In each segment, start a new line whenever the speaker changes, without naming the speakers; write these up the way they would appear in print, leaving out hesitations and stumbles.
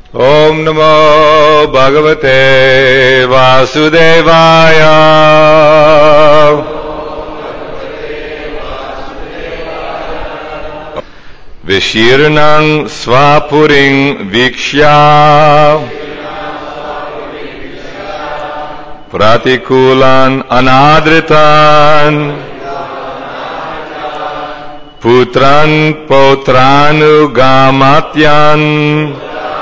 Om Namo Bhagavate Vasudevaya. Vishirnang Svapuring Vikshya Pratikulan Anadritan Putran Potranugamatyan.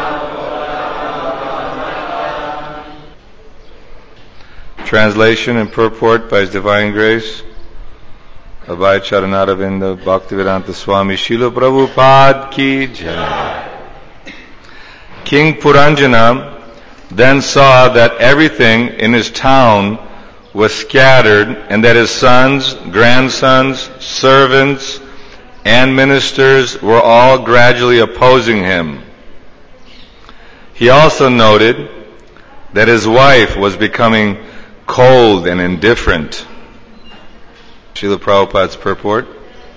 Translation and purport by His Divine Grace Abhay Charanaravinda Bhaktivedanta Swami Srila Prabhupada Ki Jai. King Puranjana then saw that everything in his town was scattered and that his sons, grandsons, servants, and ministers were all gradually opposing him. He also noted that his wife was becoming cold and indifferent. Srila Prabhupada's purport.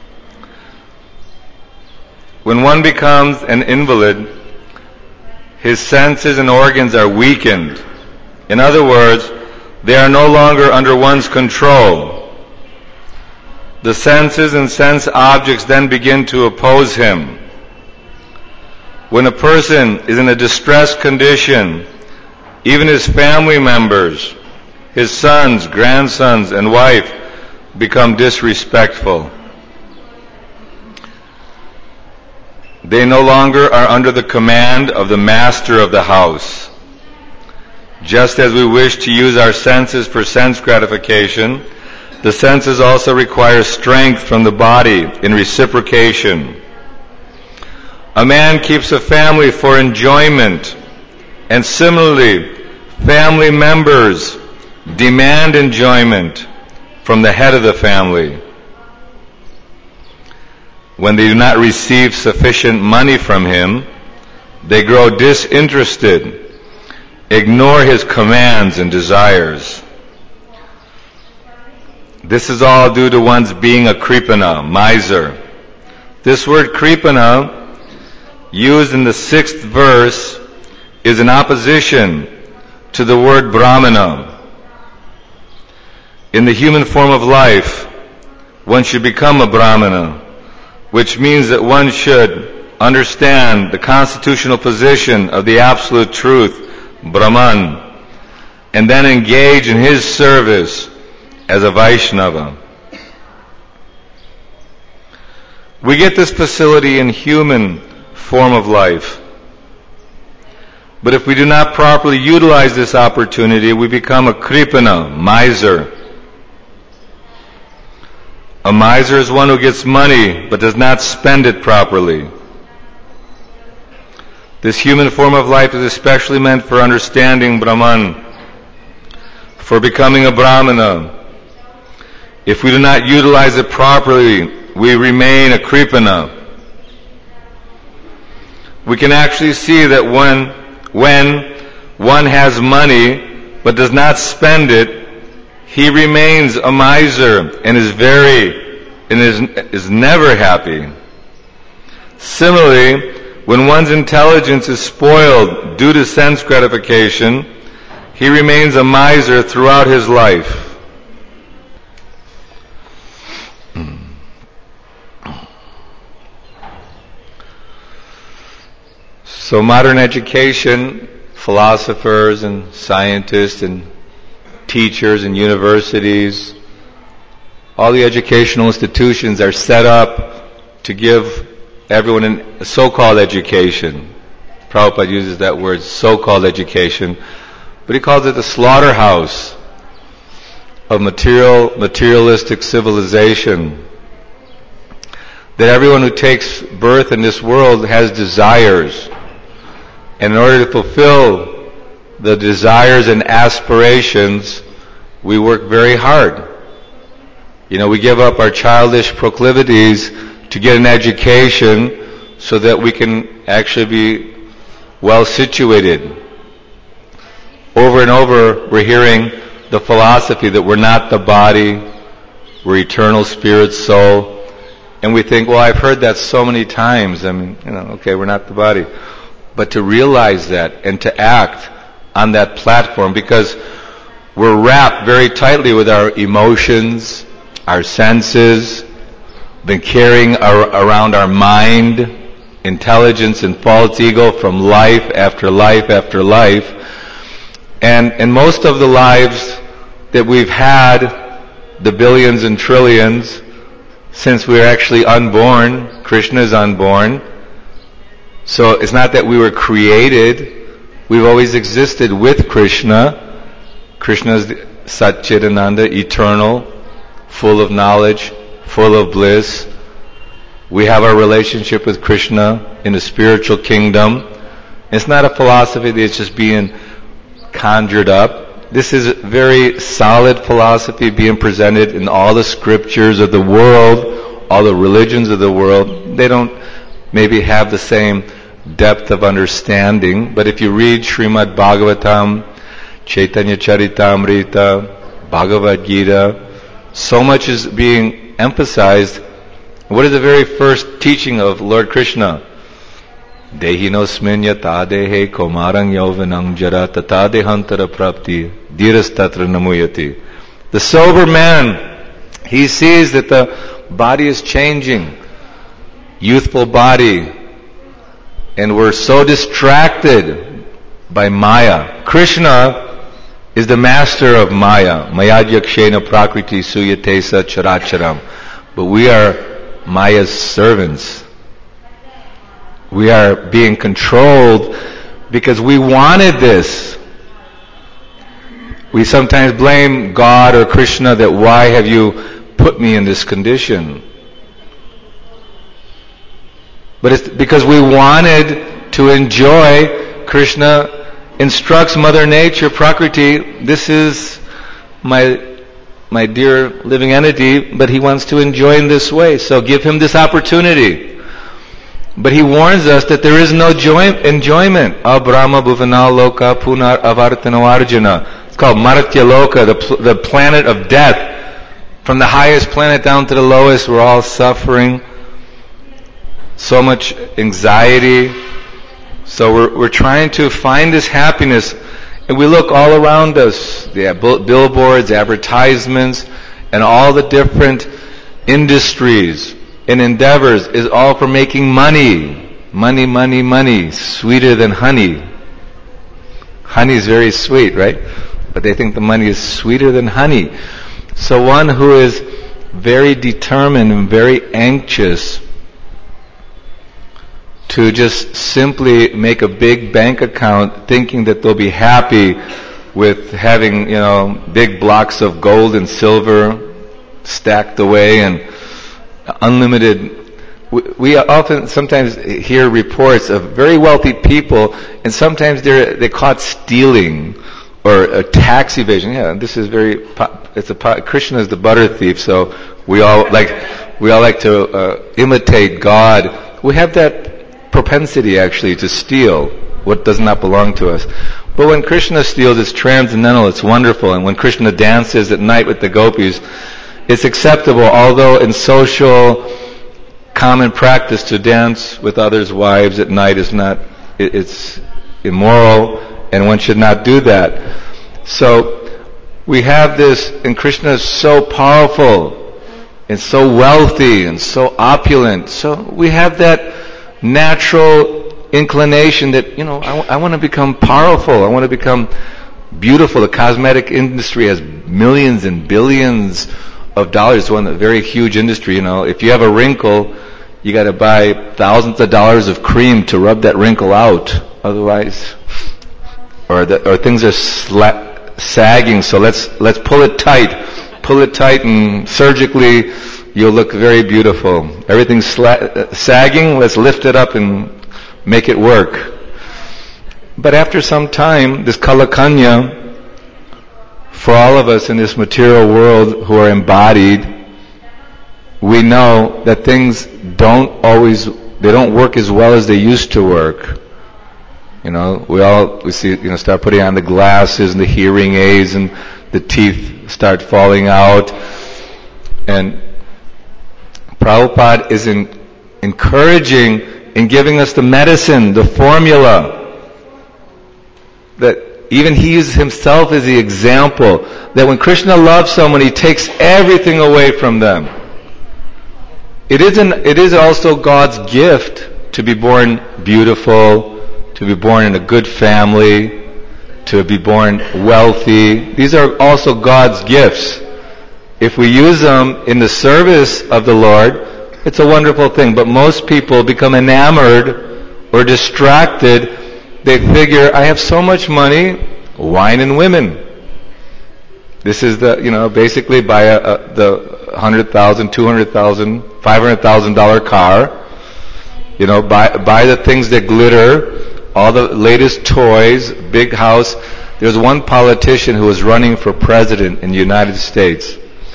When one becomes an invalid, his senses and organs are weakened. In other words, they are no longer under one's control. The senses and sense objects then begin to oppose him. When a person is in a distressed condition, even his family members, his sons, grandsons, and wife become disrespectful. They no longer are under the command of the master of the house. Just as we wish to use our senses for sense gratification, the senses also require strength from the body in reciprocation. A man keeps a family for enjoyment, and similarly, family members demand enjoyment from the head of the family. When they do not receive sufficient money from him, they grow disinterested, ignore his commands and desires. This is all due to one's being a kripana, miser. This word kripana, used in the 6th verse, is in opposition to the word brahmana. In the human form of life, one should become a brahmana, which means that one should understand the constitutional position of the absolute truth, Brahman, and then engage in his service as a Vaishnava. We get this facility in human form of life. But if we do not properly utilize this opportunity, we become a kripana, miser. A miser is one who gets money but does not spend it properly. This human form of life is especially meant for understanding Brahman, for becoming a brahmana. If we do not utilize it properly, we remain a kripana. We can actually see that when one has money but does not spend it, he remains a miser and is never happy. Similarly, when one's intelligence is spoiled due to sense gratification, he remains a miser throughout his life. So modern education, philosophers and scientists and teachers and universities, all the educational institutions are set up to give everyone a so-called education. Prabhupada uses that word, so-called education, but he calls it the slaughterhouse of materialistic civilization. That everyone who takes birth in this world has desires. And in order to fulfill the desires and aspirations, we work very hard. We give up our childish proclivities to get an education so that we can actually be well situated. Over and over, we're hearing the philosophy that we're not the body, we're eternal spirit, soul. And we think, well, I've heard that so many times. Okay, we're not the body. but to realize that and to act on that platform, because we're wrapped very tightly with our emotions, our senses, been carrying around our mind, intelligence and false ego from life after life after life. And most of the lives that we've had, the billions and trillions, since we were actually unborn, Krishna is unborn. So it's not that we were created, we've always existed with Krishna. Krishna is Satchidananda, eternal, full of knowledge, full of bliss. We have our relationship with Krishna in the spiritual kingdom. It's not a philosophy that's just being conjured up. This is a very solid philosophy being presented in all the scriptures of the world, all the religions of the world. They don't maybe have the same depth of understanding, but if you read Srimad Bhagavatam, Chaitanya Charitamrita, Bhagavad Gita, so much is being emphasized. What is the very first teaching of Lord Krishna? Dehinosmin yata dehe komarang yauvanang jara tata dehantara prapti dhirastatra namuyati. The sober man, he sees that the body is changing, youthful body, and we're so distracted by Maya. Krishna is the master of Maya. Mayadhyakshena prakriti suyatesa characharam. But we are Maya's servants. We are being controlled because we wanted this. We sometimes blame God or Krishna that why have you put me in this condition? But it's because we wanted to enjoy. Krishna instructs Mother Nature, Prakriti, this is my dear living entity, but he wants to enjoy in this way, so give him this opportunity. But he warns us that there is no enjoyment. Abrahma bhuvana loka punar avartano arjuna. It's called Maratya Loka, the planet of death. From the highest planet down to the lowest, we're all suffering. So much anxiety. So we're trying to find this happiness, and we look all around us. They have billboards, advertisements, and all the different industries and endeavors is all for making money. Money, money, money. Sweeter than honey. Honey is very sweet, right? But they think the money is sweeter than honey. So one who is very determined and very anxious to just simply make a big bank account thinking that they'll be happy with having, big blocks of gold and silver stacked away and unlimited. We often sometimes hear reports of very wealthy people, and sometimes they're caught stealing or tax evasion. Yeah, this is Krishna is the butter thief, so we all like to imitate God. We have that propensity actually to steal what does not belong to us. But when Krishna steals, it's transcendental, it's wonderful. And when Krishna dances at night with the gopis, it's acceptable, although in social common practice to dance with others' wives at night is not, it's immoral, and one should not do that. So we have this, and Krishna is so powerful and so wealthy and so opulent. So we have that natural inclination that, I want to become powerful. I want to become beautiful. The cosmetic industry has millions and billions of dollars. It's a very huge industry. If you have a wrinkle, you got to buy thousands of dollars of cream to rub that wrinkle out. Otherwise, or things are sagging. So let's pull it tight, and surgically you'll look very beautiful. Everything's sagging. Let's lift it up and make it work. But after some time, this Kalakanya, for all of us in this material world who are embodied, we know that things don't work as well as they used to work. We see, start putting on the glasses and the hearing aids, and the teeth start falling out. And Prabhupada is encouraging in giving us the medicine, the formula, that even he uses himself as the example, that when Krishna loves someone, he takes everything away from them. It is also God's gift to be born beautiful, to be born in a good family, to be born wealthy. These are also God's gifts. If we use them in the service of the Lord, it's a wonderful thing. But most people become enamored or distracted. They figure, I have so much money, wine and women. This is basically buy the $100,000, $200,000, $500,000 car. Buy the things that glitter, all the latest toys, big house. There's one politician who was running for president in the United States.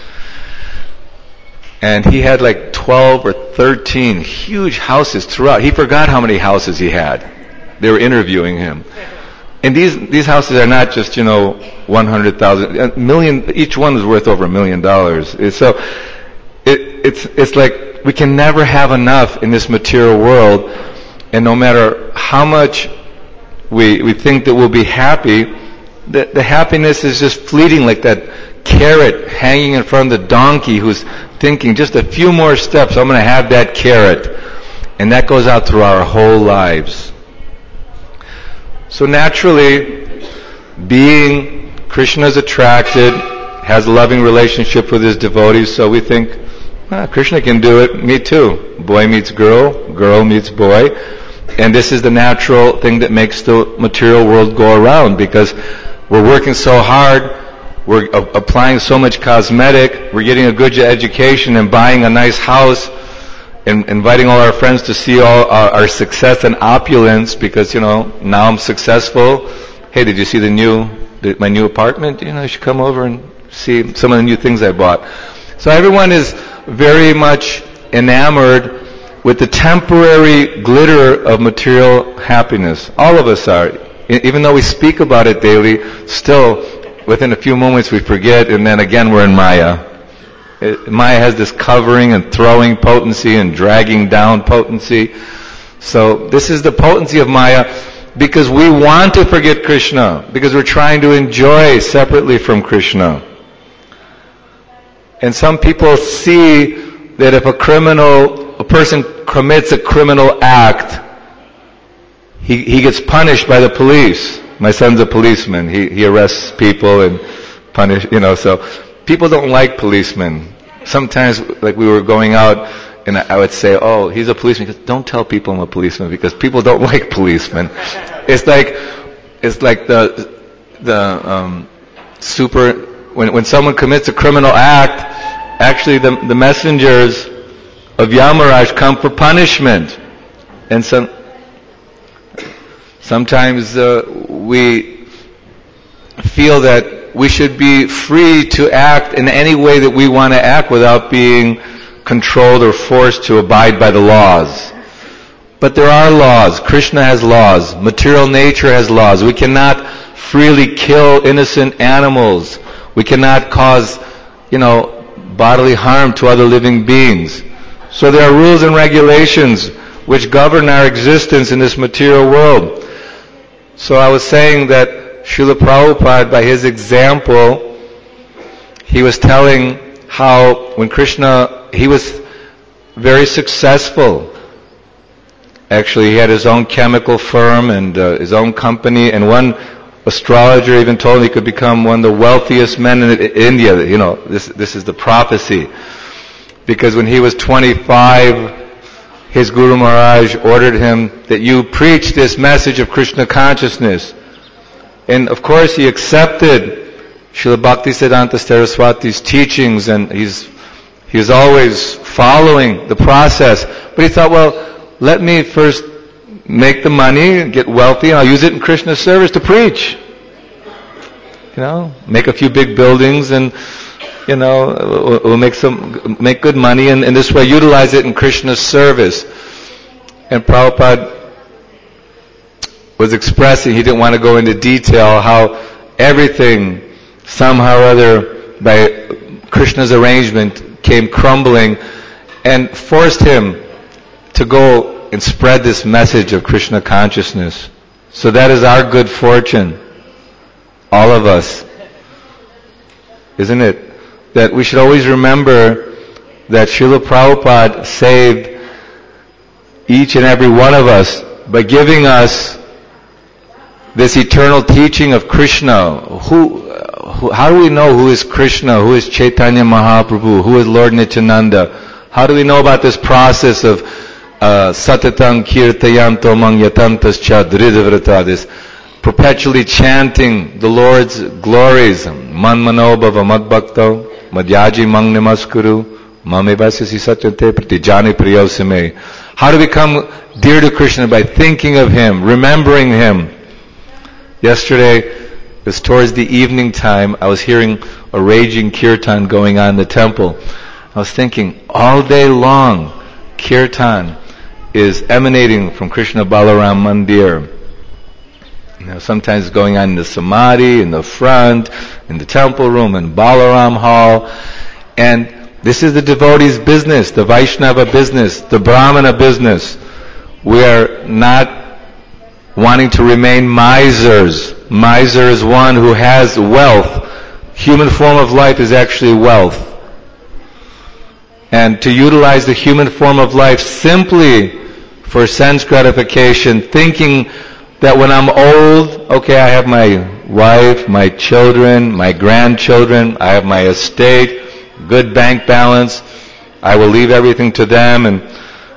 And he had like 12 or 13 huge houses throughout. He forgot how many houses he had. They were interviewing him. And these houses are not just, $100,000, million, each one is worth over $1 million. So it's like we can never have enough in this material world, and no matter how much we think that we'll be happy, the happiness is just fleeting, like that carrot hanging in front of the donkey who's thinking just a few more steps, I'm going to have that carrot. And that goes out through our whole lives. So naturally, being Krishna's attracted, has a loving relationship with his devotees, so we think, Krishna can do it, me too. Boy meets girl, girl meets boy. And this is the natural thing that makes the material world go around, because we're working so hard, we're applying so much cosmetic, we're getting a good education and buying a nice house, and inviting all our friends to see all our success and opulence, because, now I'm successful. Hey, did you see my new apartment? You should come over and see some of the new things I bought. So everyone is very much enamored with the temporary glitter of material happiness. All of us are. Even though we speak about it daily, still, within a few moments we forget, and then again we're in Maya. Maya has this covering and throwing potency and dragging down potency. So this is the potency of Maya, because we want to forget Krishna, because we're trying to enjoy separately from Krishna. And some people see that if a person commits a criminal act, he gets punished by the police. My son's a policeman. He arrests people and punish, so people don't like policemen. Sometimes, like we were going out, and I would say, oh, he's a policeman. He goes, don't tell people I'm a policeman, because people don't like policemen. It's like when someone commits a criminal act, actually the messengers of Yamaraj come for punishment. And sometimes we feel that we should be free to act in any way that we want to act without being controlled or forced to abide by the laws. But there are laws. Krishna has laws. Material nature has laws. We cannot freely kill innocent animals. We cannot cause, bodily harm to other living beings. So there are rules and regulations which govern our existence in this material world. So I was saying that Srila Prabhupada, by his example, he was telling how when Krishna, he was very successful. Actually, he had his own chemical firm and his own company, and one astrologer even told him he could become one of the wealthiest men in India. This is the prophecy. Because when he was 25, his Guru Maharaj ordered him that you preach this message of Krishna consciousness. And of course he accepted Srila Bhaktisiddhanta Saraswati's teachings, and he's always following the process. But he thought, well, let me first make the money and get wealthy, and I'll use it in Krishna's service to preach. Make a few big buildings, and we'll make good money, and in this way utilize it in Krishna's service. And Prabhupada was expressing, he didn't want to go into detail, how everything somehow or other by Krishna's arrangement came crumbling and forced him to go and spread this message of Krishna consciousness. So that is our good fortune, all of us, isn't it? That we should always remember that Srila Prabhupada saved each and every one of us by giving us this eternal teaching of Krishna. How do we know who is Krishna, who is Chaitanya Mahaprabhu, who is Lord Nityananda? How do we know about this process of Satatang Kirtayanto Mangyatantascha Dhridavrata, this perpetually chanting the Lord's glories, Manmano Bhava Madbhakto, Madhyaji Mang Namaskuru, Mamevasya Satyate Pratijani Priyosime. How to become dear to Krishna? By thinking of Him, remembering Him. Yesterday, it was towards the evening time, I was hearing a raging kirtan going on in the temple. I was thinking, all day long, kirtan is emanating from Krishna Balaram Mandir. Sometimes it's going on in the samadhi, in the front, in the temple room, in Balaram hall. And this is the devotee's business, the Vaishnava business, the Brahmana business. We are not wanting to remain misers. Miser is one who has wealth. Human form of life is actually wealth. And to utilize the human form of life simply for sense gratification, thinking that when I'm old, okay, I have my wife, my children, my grandchildren, I have my estate, good bank balance, I will leave everything to them, and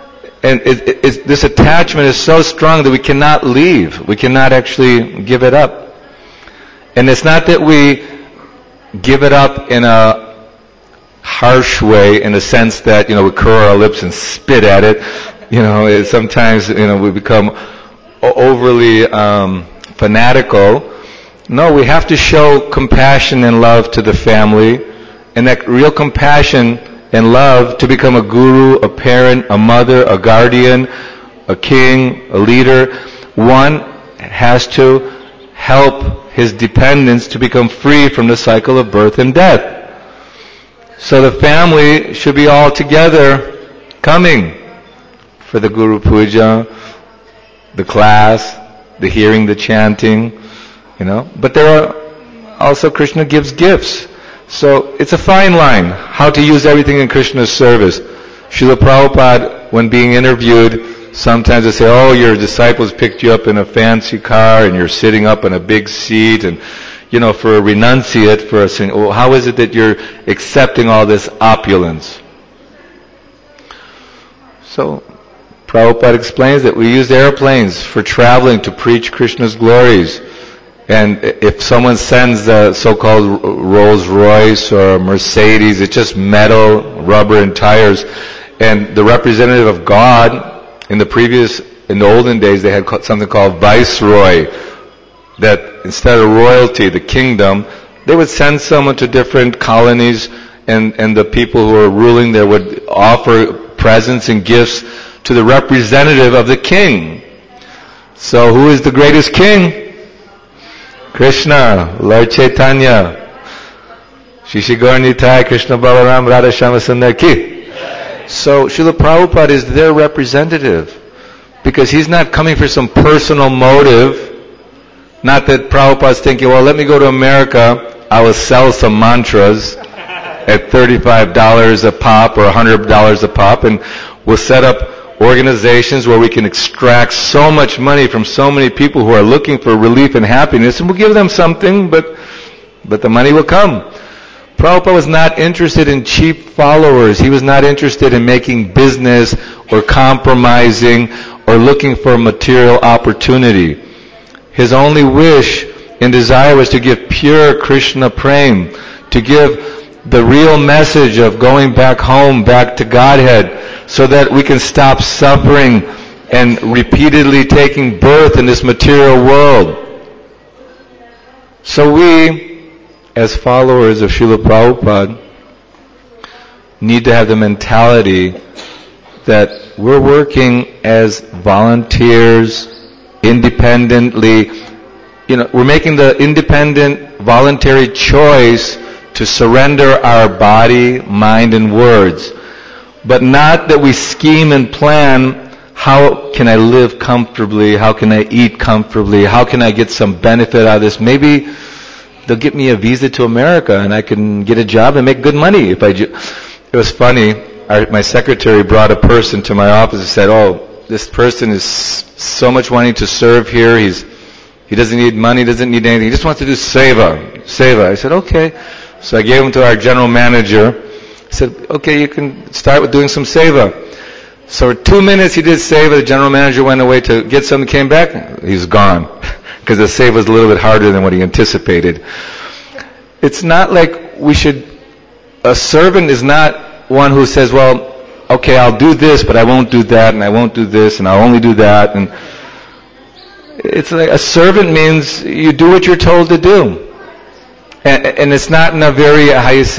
this attachment is so strong that we cannot leave. We cannot actually give it up. And it's not that we give it up in a harsh way, in a sense that, we curl our lips and spit at it. Sometimes, we become overly fanatical. No, we have to show compassion and love to the family, and that real compassion and love to become a guru, a parent, a mother, a guardian, a king, a leader. One has to help his dependents to become free from the cycle of birth and death. So the family should be all together coming for the Guru Puja, the class, the hearing, the chanting, But there are also, Krishna gives gifts. So it's a fine line, how to use everything in Krishna's service. Srila Prabhupada, when being interviewed, sometimes they say, oh, your disciples picked you up in a fancy car and you're sitting up in a big seat, and, for a renunciate, well, how is it that you're accepting all this opulence? So Prabhupada explains that we use airplanes for traveling to preach Krishna's glories. And if someone sends a so-called Rolls Royce or a Mercedes, it's just metal, rubber, and tires. And the representative of God, in the olden days, they had something called Viceroy. That instead of royalty, the kingdom, they would send someone to different colonies, and the people who were ruling there would offer presents and gifts to the representative of the king. So who is the greatest king? Krishna, Lord Chaitanya, Shishi Gaur Nitai, Krishna Balaram, Radha Shama Sundar Ki. So Srila Prabhupada is their representative, because he's not coming for some personal motive. Not that Prabhupada's thinking, well, let me go to America, I will sell some mantras at $35 a pop or $100 a pop, and we'll set up organizations where we can extract so much money from so many people who are looking for relief and happiness, and we'll give them something, but the money will come. Prabhupada was not interested in cheap followers. He was not interested in making business or compromising or looking for material opportunity. His only wish and desire was to give pure Krishna prem, to give the real message of going back home, back to Godhead, so that we can stop suffering and repeatedly taking birth in this material world. So we, as followers of Srila Prabhupada, need to have the mentality that we're working as volunteers, independently. We're making the independent, voluntary choice to surrender our body, mind, and words. But not that we scheme and plan how can I live comfortably? How can I eat comfortably? How can I get some benefit out of this? Maybe they'll get me a visa to America and I can get a job and make good money. It was funny. My secretary brought a person to my office and said, this person is so much wanting to serve here. He doesn't need money, doesn't need anything. He just wants to do seva. I said, okay. So I gave him to our general manager. I said, okay, you can start with doing some seva. So for 2 minutes he did seva. The general manager went away to get something, came back. He's gone. Because the seva was a little bit harder than what he anticipated. It's not like a servant is not one who says, well, okay, I'll do this, but I won't do that, and I won't do this, and I'll only do that. And it's like a servant means you do what you're told to do. And it's not in a very,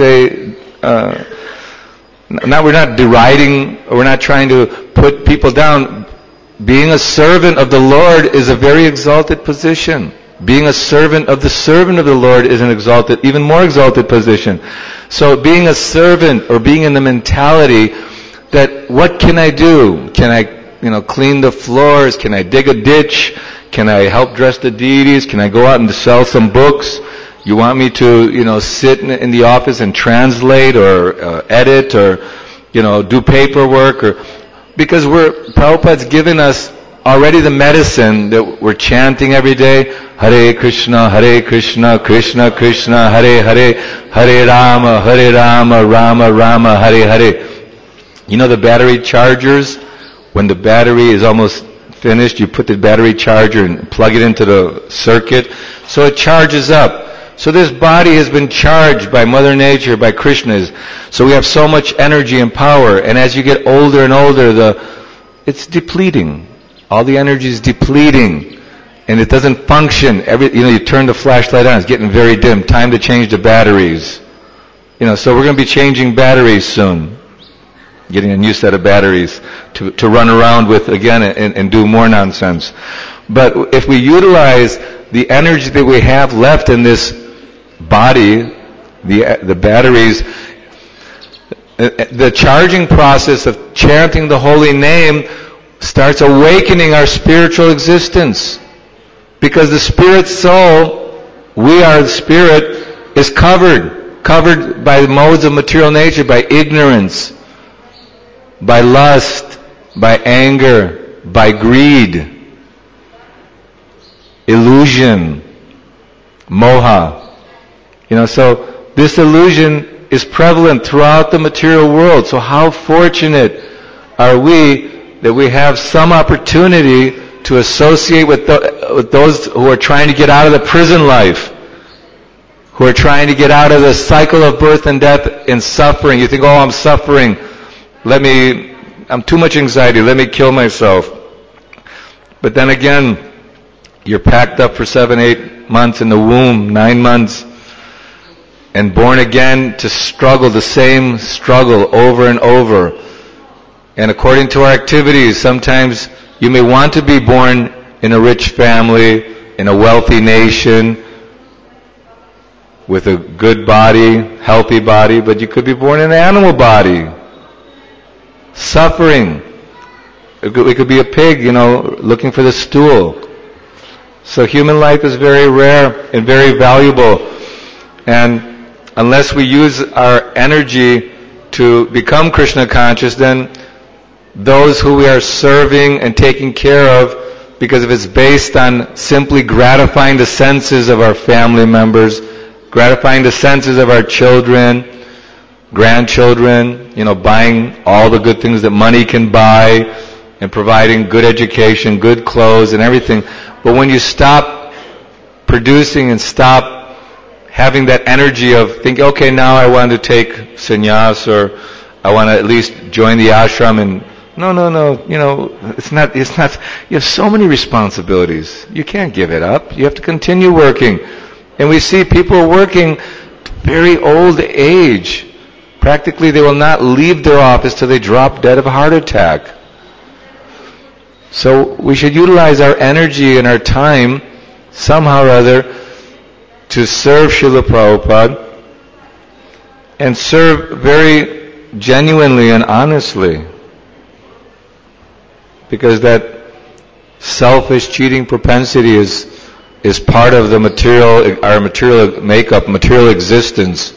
we're not deriding, or we're not trying to put people down. Being a servant of the Lord is a very exalted position. Being a servant of the Lord is an exalted, even more exalted position. So being a servant, or being in the mentality that what can I do? Can I, clean the floors? Can I dig a ditch? Can I help dress the deities? Can I go out and sell some books? You want me to, sit in the office and translate or edit or, do paperwork because Prabhupada's given us already the medicine that we're chanting every day. Hare Krishna, Krishna Krishna, Hare Hare, Hare Rama, Rama Rama, Hare Hare. The battery chargers, when the battery is almost finished, you put the battery charger and plug it into the circuit, so it charges up. So this body has been charged by Mother Nature, by Krishna. So we have so much energy and power, and as you get older and older, it's depleting. All the energy is depleting, and it doesn't function. You turn the flashlight on, it's getting very dim. Time to change the batteries. So we're going to be changing batteries soon. Getting a new set of batteries to run around with again and do more nonsense. But if we utilize the energy that we have left in this body, the batteries, the charging process of chanting the holy name starts awakening our spiritual existence. Because the spirit soul, we are the spirit, is covered by the modes of material nature, by ignorance, by lust, by anger, by greed, illusion, moha. So this illusion is prevalent throughout the material world. So how fortunate are we that we have some opportunity to associate with those who are trying to get out of the prison life, who are trying to get out of the cycle of birth and death and suffering. You think, I'm suffering. I'm too much anxiety, let me kill myself. But then again, you're packed up for 7-8 months in the womb, 9 months, and born again to struggle the same struggle over and over. And according to our activities, sometimes you may want to be born in a rich family, in a wealthy nation, with a good body, healthy body, but you could be born in an animal body, suffering. We could be a pig, looking for the stool. So human life is very rare and very valuable. And unless we use our energy to become Krishna conscious, then those who we are serving and taking care of, because if it's based on simply gratifying the senses of our family members, gratifying the senses of our children, grandchildren, buying all the good things that money can buy, and providing good education, good clothes, and everything. But when you stop producing and stop having that energy of thinking, okay, now I want to take sannyas, or I want to at least join the ashram, and no, it's not, you have so many responsibilities. You can't give it up. You have to continue working. And we see people working to very old age. Practically they will not leave their office till they drop dead of a heart attack. So we should utilize our energy and our time somehow or other to serve Srila Prabhupada, and serve very genuinely and honestly. because that selfish, cheating propensity is part of the our material makeup, material existence.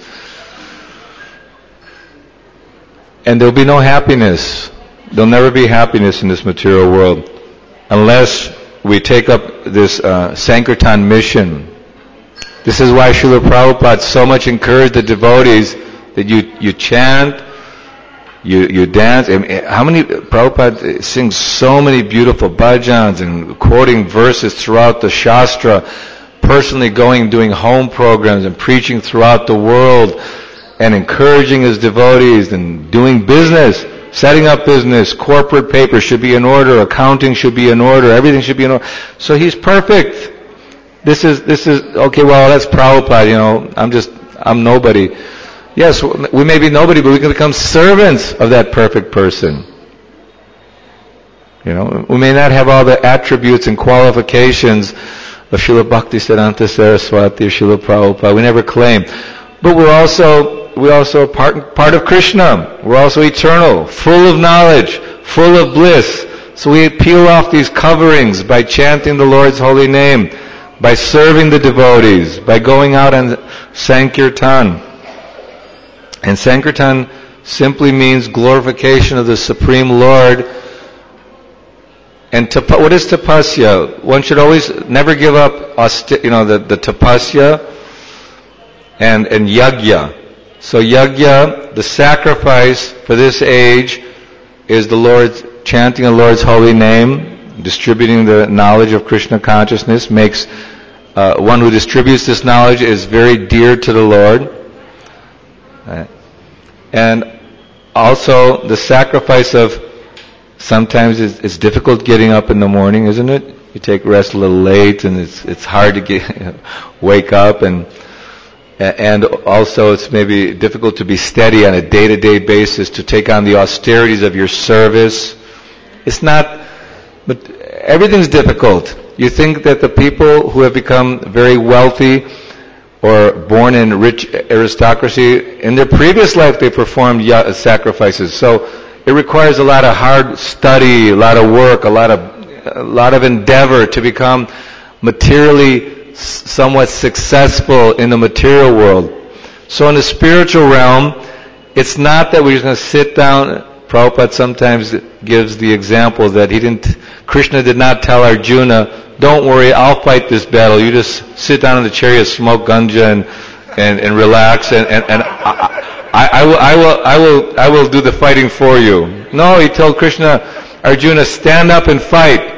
And there'll be no happiness. There'll never be happiness in this material world unless we take up this Sankirtan mission. This is why Srila Prabhupada so much encouraged the devotees that you chant, you dance. I mean, how many, Prabhupada sings so many beautiful bhajans and quoting verses throughout the Shastra, personally doing home programs and preaching throughout the world and encouraging his devotees and doing business, setting up business, corporate papers should be in order, accounting should be in order, everything should be in order. So he's perfect. This is, okay, well, that's Prabhupada, I'm nobody. Yes, we may be nobody, but we can become servants of that perfect person. We may not have all the attributes and qualifications of Srila Bhaktisiddhanta Saraswati or Srila Prabhupada. We never claim. But we're also part of Krishna. We're also eternal, full of knowledge, full of bliss. So we peel off these coverings by chanting the Lord's holy name, by serving the devotees, by going out on Sankirtan. And Sankirtan simply means glorification of the Supreme Lord. And what is tapasya? One should always never give up the tapasya and yajna. So yajna, the sacrifice for this age, is chanting the Lord's holy name, distributing the knowledge of Krishna consciousness, makes one who distributes this knowledge is very dear to the Lord. And also the sacrifice of, sometimes it's difficult getting up in the morning, isn't it? You take rest a little late and it's hard to wake up, and also it's maybe difficult to be steady on a day-to-day basis, to take on the austerities of your service. But everything's difficult. You think that the people who have become very wealthy or born in rich aristocracy, in their previous life they performed sacrifices. So it requires a lot of hard study, a lot of work, a lot of endeavor to become materially somewhat successful in the material world. So in the spiritual realm, it's not that we're just going to sit down. Prabhupada sometimes gives the example that Krishna did not tell Arjuna, don't worry, I'll fight this battle. You just sit down in the chariot, smoke ganja and relax, and I will do the fighting for you. No, he told Krishna, Arjuna, stand up and fight.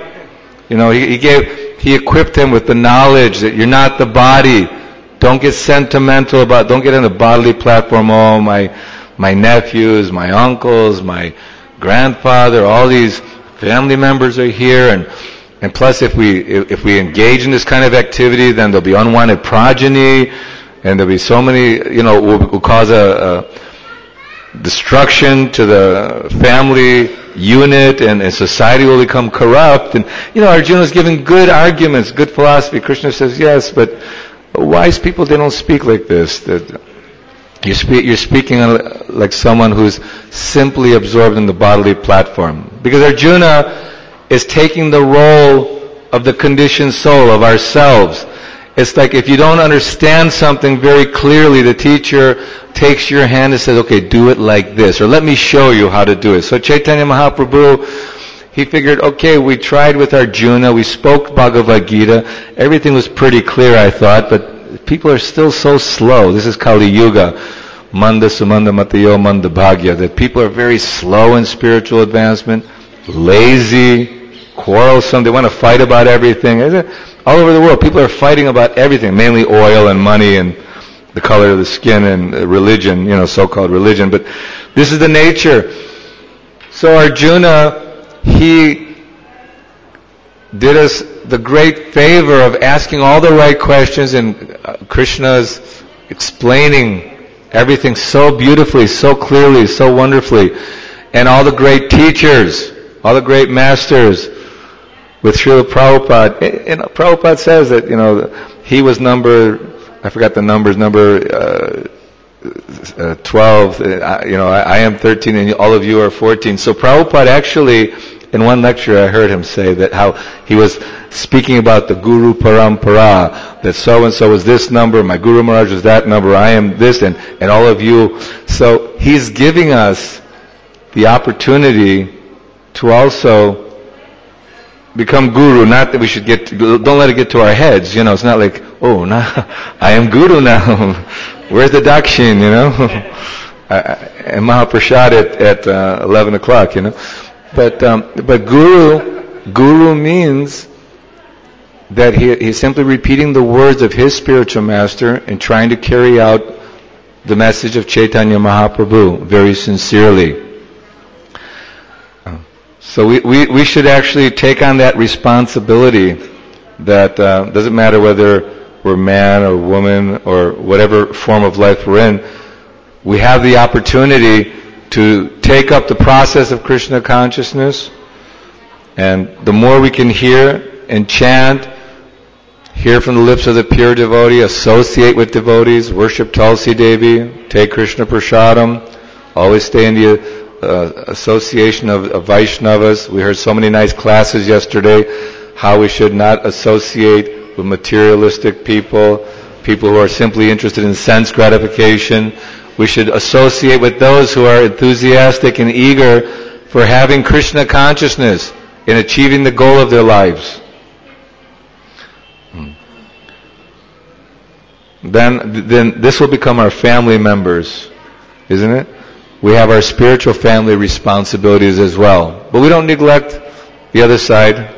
He equipped him with the knowledge that you're not the body. Don't get sentimental don't get on the bodily platform. Oh, my nephews, my uncles, my grandfather, all these family members are here, and plus if we engage in this kind of activity, then there'll be unwanted progeny, and there'll be so many, will cause a destruction to the family unit, and society will become corrupt. And Arjuna is giving good arguments, good philosophy. Krishna says, yes, but wise people, they don't speak like this. That you're speaking like someone who's simply absorbed in the bodily platform. Because Arjuna is taking the role of the conditioned soul, of ourselves. It's like if you don't understand something very clearly, the teacher takes your hand and says, okay, do it like this, or let me show you how to do it. So Chaitanya Mahaprabhu, he figured, okay, we tried with Arjuna, we spoke Bhagavad Gita, everything was pretty clear, I thought, but people are still so slow. This is Kali Yuga, Manda Sumanda Matayo Manda Bhagya, that people are very slow in spiritual advancement, lazy, quarrelsome, they want to fight about everything. All over the world, people are fighting about everything, mainly oil and money and the color of the skin and religion, so-called religion. But this is the nature. So Arjuna, he did us the great favor of asking all the right questions, and Krishna's explaining everything so beautifully, so clearly, so wonderfully. And all the great teachers, all the great masters, with Srila Prabhupada. Prabhupada says that, he was I forgot the numbers, number 12, I am 13 and all of you are 14. So Prabhupada actually in one lecture I heard him say that how he was speaking about the Guru Parampara, that so-and-so was this number, my Guru Maharaj was that number, I am this, and all of you. So he's giving us the opportunity to also become Guru. Not that we should don't let it get to our heads, it's not like, oh, now I am Guru now. Where's the Dakshin, and Mahaprasad at 11 o'clock, But Guru means that he's simply repeating the words of his spiritual master and trying to carry out the message of Chaitanya Mahaprabhu very sincerely. So we should actually take on that responsibility that doesn't matter whether we're man or woman or whatever form of life we're in, we have the opportunity to take up the process of Krishna consciousness, and the more we can hear and chant, hear from the lips of the pure devotee, associate with devotees, worship Tulsi Devi, take Krishna Prasadam, always stay in the association of Vaishnavas. We heard so many nice classes yesterday, how we should not associate with materialistic people who are simply interested in sense gratification. We should associate with those who are enthusiastic and eager for having Krishna consciousness in achieving the goal of their lives. Then this will become our family members, isn't it? We have our spiritual family responsibilities as well. But we don't neglect the other side.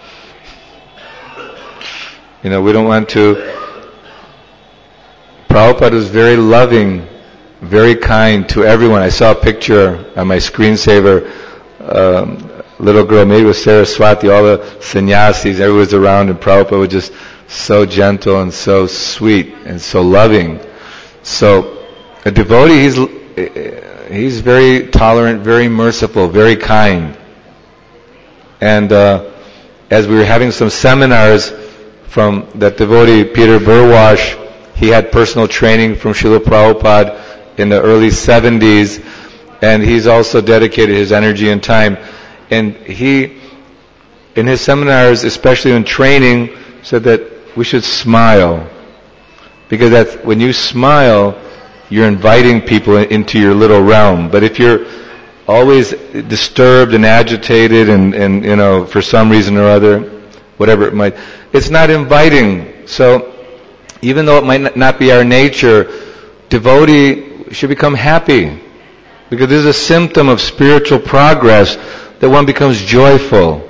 We don't want to. Prabhupada was very loving, very kind to everyone. I saw a picture on my screensaver, little girl, maybe it was Saraswati, all the sannyasis, everyone was around, and Prabhupada was just so gentle and so sweet and so loving. So a devotee, he's very tolerant, very merciful, very kind. And as we were having some seminars from that devotee, Peter Burwash, he had personal training from Srila Prabhupada in the early 70s, and he's also dedicated his energy and time. And he, in his seminars, especially in training, said that we should smile. Because that's, when you smile, you're inviting people into your little realm. But if you're always disturbed and agitated and for some reason or other, whatever it might, it's not inviting. So even though it might not be our nature, devotee should become happy. Because this is a symptom of spiritual progress, that one becomes joyful.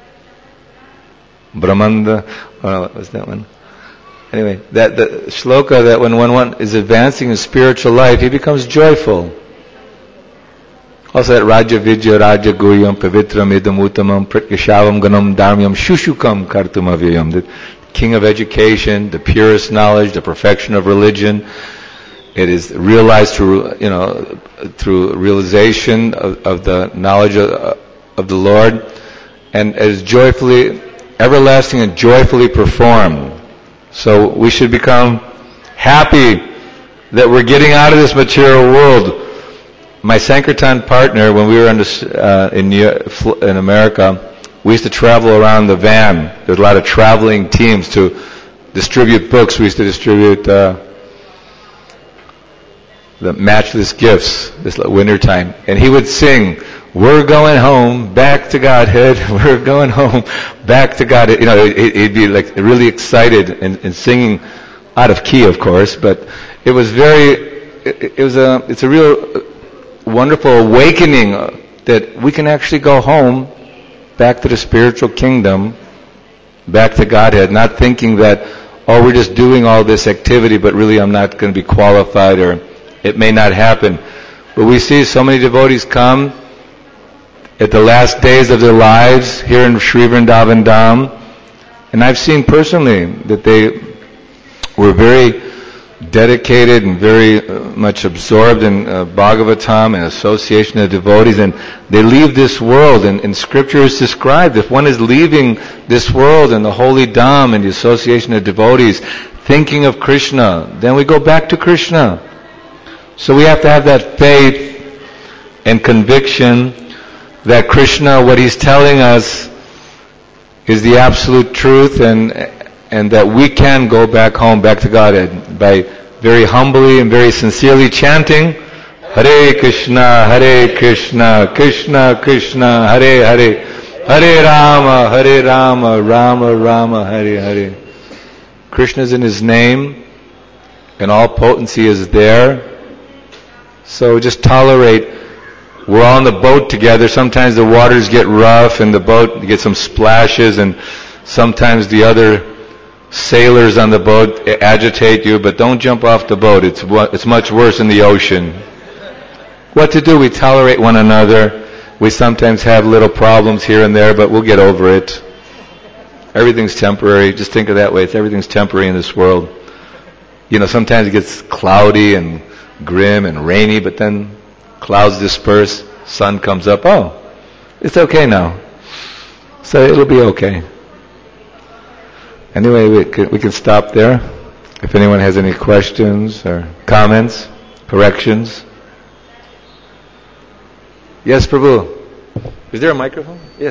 Brahmanda, what was that one? Anyway, that the shloka that when one is advancing in spiritual life, he becomes joyful. Also that Raja Vidya Raja Guyam Pavitram Idam Uttamam Pratyashavam Ganam Dharmyam Shushukam Kartum Avyayam. The king of education, the purest knowledge, the perfection of religion. It is realized through realization of the knowledge of the Lord, and it is joyfully, everlasting and joyfully performed. So we should become happy that we're getting out of this material world. My Sankirtan partner, when we were in America, we used to travel around the van. There's a lot of traveling teams to distribute books. We used to distribute the matchless gifts this wintertime. And he would sing, "We're going home, back to Godhead. We're going home, back to Godhead." He'd be like really excited and singing out of key, of course. But it was it's a real wonderful awakening that we can actually go home, back to the spiritual kingdom, back to Godhead, not thinking that, we're just doing all this activity, but really I'm not going to be qualified, or it may not happen. But we see so many devotees come at the last days of their lives here in Sri Vrindavan Dham, and I've seen personally that they were very dedicated and very much absorbed in Bhagavatam and association of devotees, and they leave this world, and Scripture is described, if one is leaving this world in the holy Dham and the association of devotees, thinking of Krishna, then we go back to Krishna. So we have to have that faith and conviction that Krishna, what he's telling us, is the absolute truth, and that we can go back home, back to Godhead, by very humbly and very sincerely chanting Hare Krishna, Krishna Krishna, Hare Hare, Hare Rama, Rama Rama, Hare Hare. Krishna is in his name, and all potency is there. So just tolerate. We're all on the boat together. Sometimes the waters get rough and the boat gets some splashes, and sometimes the other sailors on the boat agitate you, but don't jump off the boat. It's much worse in the ocean. What to do? We tolerate one another. We sometimes have little problems here and there, but we'll get over it. Everything's temporary. Just think of that way. Everything's temporary in this world. Sometimes it gets cloudy and grim and rainy, but then clouds disperse, sun comes up. Oh, it's okay now. So it'll be okay. Anyway, we can stop there. If anyone has any questions or comments, corrections. Yes, Prabhu. Is there a microphone? Yes.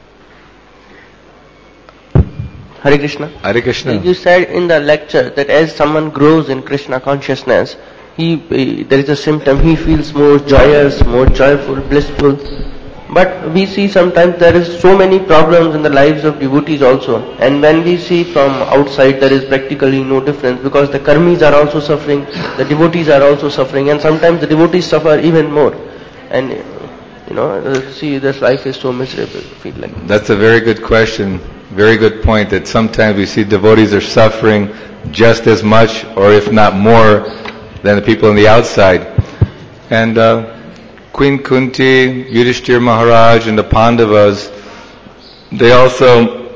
Hare Krishna.
Hare Krishna.
You said in the lecture that as someone grows in Krishna consciousness, there is a symptom, he feels more joyous, more joyful, blissful. But we see sometimes there is so many problems in the lives of devotees also. And when we see from outside, there is practically no difference, because the karmis are also suffering, the devotees are also suffering, and sometimes the devotees suffer even more. And see, this life is so miserable, feel like.
That's a very good question. Very good point, that sometimes we see devotees are suffering just as much, or if not more, than the people on the outside. And Queen Kunti, Yudhishthira Maharaj, and the Pandavas, they also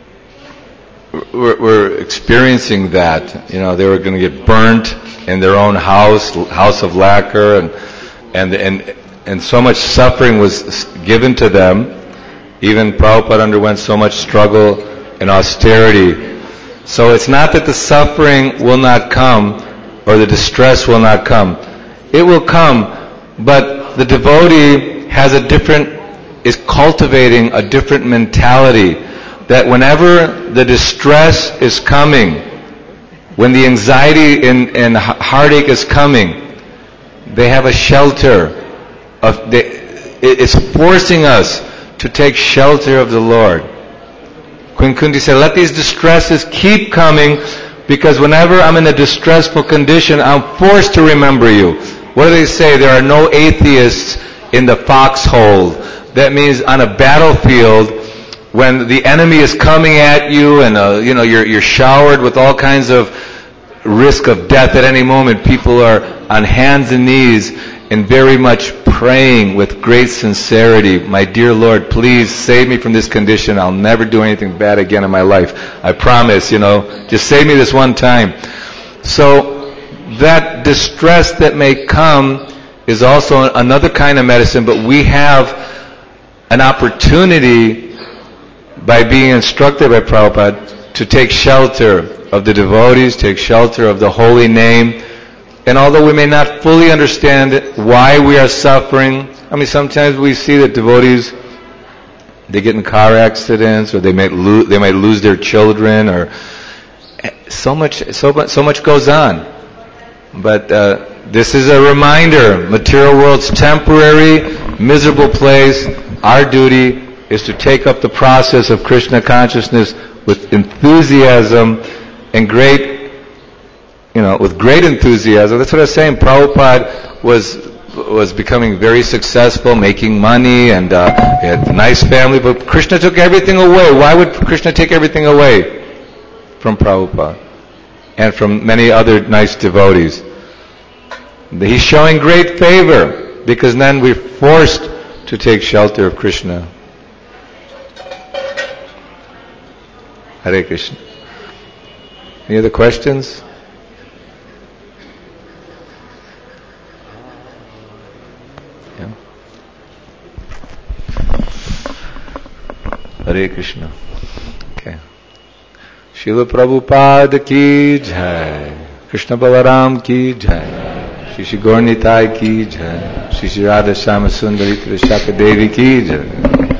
were experiencing that. They were going to get burnt in their own house of lacquer, and so much suffering was given to them. Even Prabhupada underwent so much struggle and austerity. So it's not that the suffering will not come, or the distress will not come. It will come, but the devotee is cultivating a different mentality, that whenever the distress is coming, when the anxiety and heartache is coming, they have a shelter. It's forcing us to take shelter of the Lord. Queen Kunti said, let these distresses keep coming, because whenever I'm in a distressful condition, I'm forced to remember you. What do they say? There are no atheists in the foxhole. That means on a battlefield, when the enemy is coming at you, and you're showered with all kinds of risk of death at any moment, people are on hands and knees and very much praying with great sincerity, my dear Lord, please save me from this condition. I'll never do anything bad again in my life. I promise, just save me this one time. So that distress that may come is also another kind of medicine, but we have an opportunity, by being instructed by Prabhupada, to take shelter of the devotees, take shelter of the holy name. And although we may not fully understand why we are suffering, sometimes we see that devotees, they get in car accidents, or they might lose their children, or so much goes on. But this is a reminder: material world's temporary, miserable place. Our duty is to take up the process of Krishna consciousness with enthusiasm and with great enthusiasm. That's what I was saying. Prabhupada was becoming very successful, making money, and he had a nice family, but Krishna took everything away. Why would Krishna take everything away from Prabhupada and from many other nice devotees? He's showing great favor, because then we're forced to take shelter of Krishna. Hare Krishna. Any other questions? Hare Krishna. Okay. Srila Prabhupada ki jai. Krishna Balaram ki jai. Shri Shri Gaur Nitai ki jai. Shri Shri Radha Shama Sundari Trishaka Devi ki jai.